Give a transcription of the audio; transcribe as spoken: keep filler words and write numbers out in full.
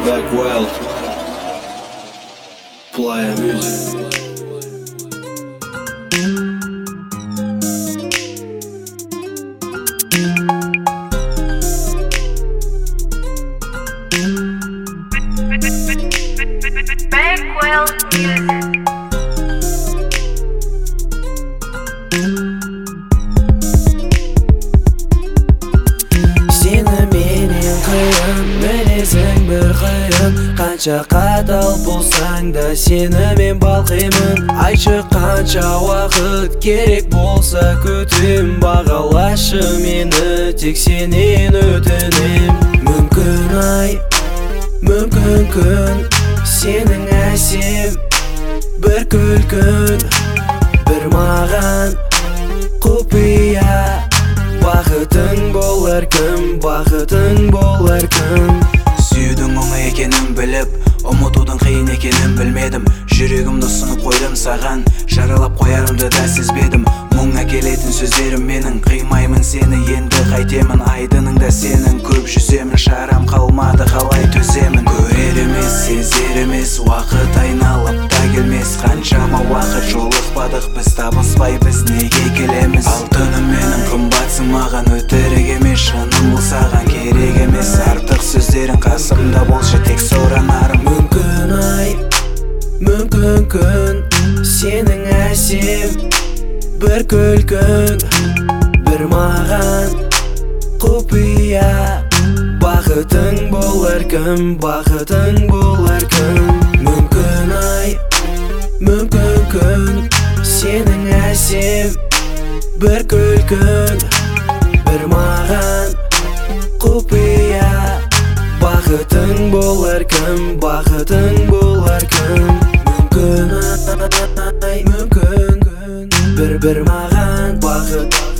Backwell Playa Music. Backwell Music. Мінезің бір қиын, қанша қатал болсаң да сені мен балқимын. Айтшы қанша уақыт керек болса күтем, бағалашы мені тек сенен өтінем. Мүмкін ай, мүмкін күн, сенің әсем бір күлкің, бір маған құпия. Бақытың болар кім, бақытың болар кім. Сүйудің оңай екенін біліп, ұмытудың қиын екенін білмедім. Жүрегімді ұсынып қойдым саған, жаралап қоярымды да сезбедім. Мұң әкелетін сөздерім менің, қимаймын сені енді қайтемін. Айдыныңда сенің көп жүземін, шарам қалмады қалай төземін. Көрер емес, сезер емес, уақыт айналып та келмес. Қаншама уақыт жолықпадық біз, табыспай біз неге келеміз? Алтыным менің, қымбатсың маған, өтірік емес, шыным бұл саған керек емес. Артық сөздерің қасымда болшы, тек соранарым. Мүмкін ай, мүмкін күн, сенің әсем бір күлкің, бір маған құпия. Бақытың болар кім, бақытың болар кім. Мүмкін ай, мүмкін күн, сенің әсем бір күлкің, бір маған құпия. Бақытың болар кім, бақытың болар кім. Мүмкін ай, мүмкін күн, бір-бір маған бақыт.